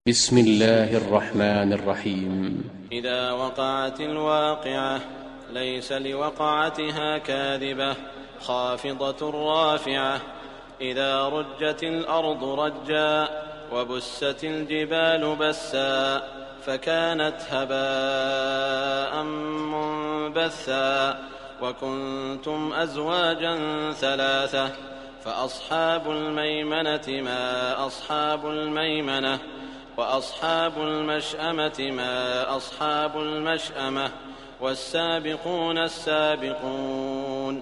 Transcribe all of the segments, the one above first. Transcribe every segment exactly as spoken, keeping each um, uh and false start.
بسم الله الرحمن الرحيم. إذا وقعت الواقعة ليس لوقعتها كاذبة خافضة رافعة. إذا رجت الأرض رجا وبست الجبال بسا فكانت هباء منبثا. وكنتم أزواجا ثلاثة فأصحاب الميمنة ما أصحاب الميمنة وأصحاب المشأمة ما أصحاب المشأمة. والسابقون السابقون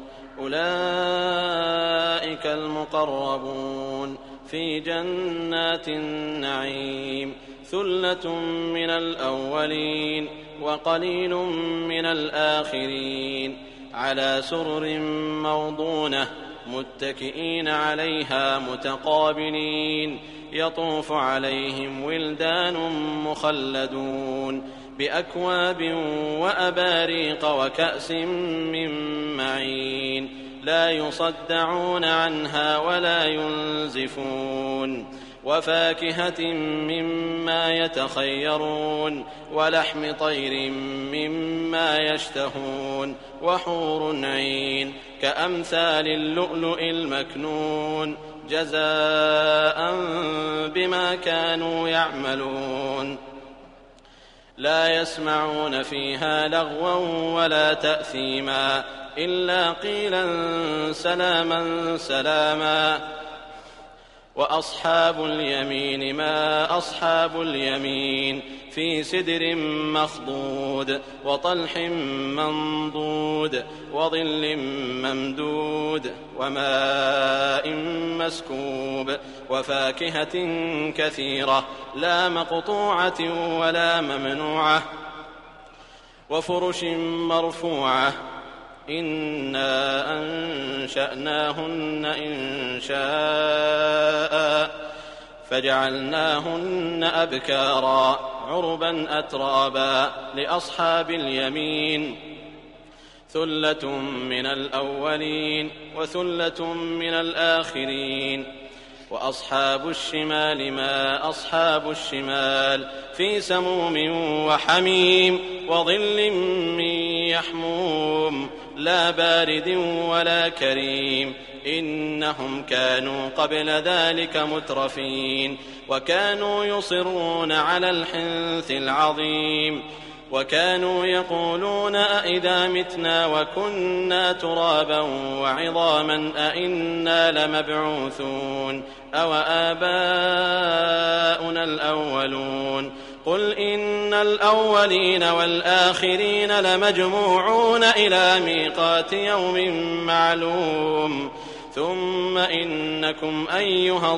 أولئك المقربون في جنات النعيم. ثلة من الأولين وقليل من الآخرين. على سرر موضونة متكئين عليها متقابلين. يطوف عليهم ولدان مخلدون بأكواب وأباريق وكأس من معين. لا يصدعون عنها ولا ينزفون. وفاكهة مما يتخيرون ولحم طير مما يشتهون. وحور عين كأمثال اللؤلؤ المكنون جزاء بما كانوا يعملون. لا يسمعون فيها لغوا ولا تأثيما إلا قيلا سلاما سلاما. وأصحاب اليمين ما أصحاب اليمين في سدر مخضود وطلح منضود وظل ممدود وماء مسكوب. وفاكهة كثيرة لا مقطوعة ولا ممنوعة. وفرش مرفوعة. إنا أنشأناهن إنشاء فجعلناهن أبكارا عربا أترابا لأصحاب اليمين. ثلة من الأولين وثلة من الآخرين. وأصحاب الشمال ما أصحاب الشمال في سموم وحميم وظل من يحموم لا بارد ولا كريم. إنهم كانوا قبل ذلك مترفين وكانوا يصرون على الحنث العظيم. وكانوا يقولون أئذا متنا وكنا ترابا وعظاما أئنا لمبعوثون أو آباؤنا الأولون. قل إن الأولين والآخرين لمجموعون إلى ميقات يوم معلوم. ثم إنكم أيها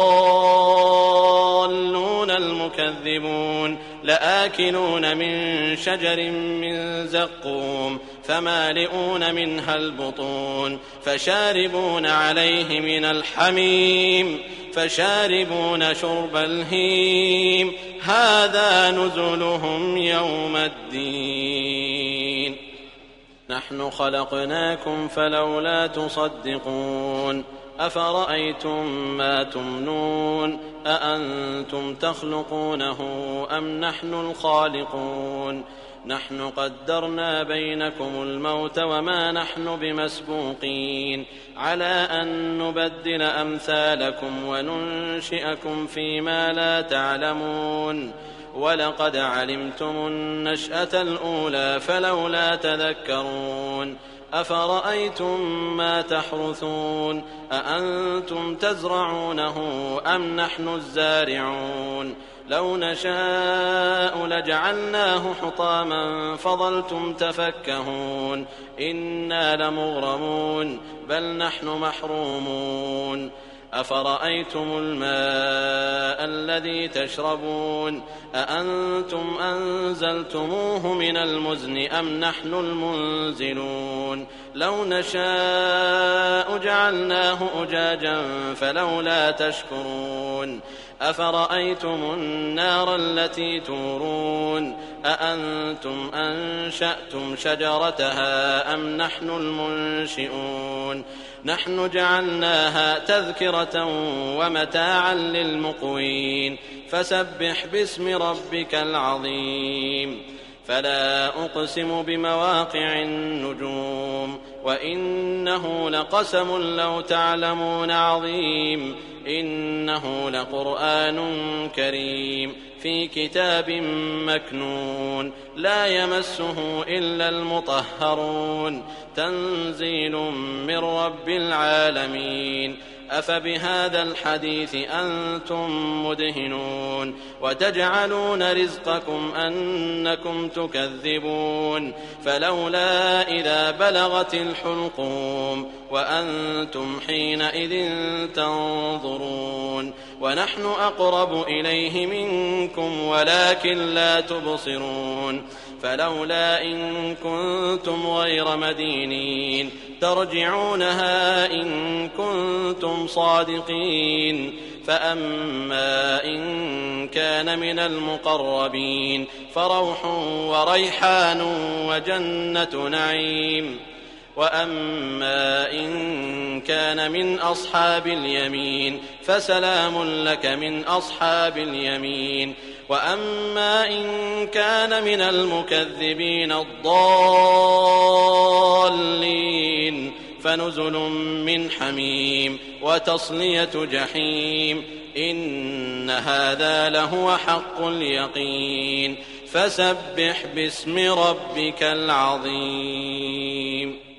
الضالون المكذبون لآكلون من شجر من زقوم فمالئون منها البطون فشاربون عليه من الحميم فشاربون شرب الهيم. هذا نزلهم يوم الدين. نحن خلقناكم فلولا تصدقون. أفرأيتم ما تمنون أأنتم تخلقونه أم نحن الخالقون. نحن قدرنا بينكم الموت وما نحن بمسبوقين على أن نبدل أمثالكم وننشئكم فيما لا تعلمون. ولقد علمتم النشأة الأولى فلولا تذكرون. أفرأيتم ما تحرثون أأنتم تزرعونه أم نحن الزارعون. لو نشاء لجعلناه حطاما فظلتم تفكهون. إنا لمغرمون بل نحن محرومون. أفرأيتم الماء الذي تشربون أأنتم أنزلتموه من المزن أم نحن المنزلون. لو نشاء جعلناه أجاجا فلولا تشكرون. أفرأيتم النار التي تورون أأنتم أنشأتم شجرتها أم نحن المنشئون. نحن جعلناها تذكرة ومتاعا للمقوين فسبح باسم ربك العظيم فلا أقسم بمواقع النجوم وإنه لقسم لو تعلمون عظيم إنه لقرآن كريم في كتاب مكنون لا يمسه إلا المطهرون تنزيل من رب العالمين أفبهذا الحديث أنتم مدهنون وتجعلون رزقكم أنكم تكذبون فلولا إذا بلغت الحلقوم وأنتم حينئذ تنظرون ونحن أقرب إليه منكم ولكن لا تبصرون فلولا إن كنتم غير مدينين ترجعونها إن كنتم صادقين فأما إن كان من المقربين فروح وريحان وجنة نعيم وأما إن كان من أصحاب اليمين فسلام لك من أصحاب اليمين وأما إن كان من المكذبين الضالين فنزل من حميم وتصلية جحيم إن هذا لهو حق اليقين فسبح باسم ربك العظيم.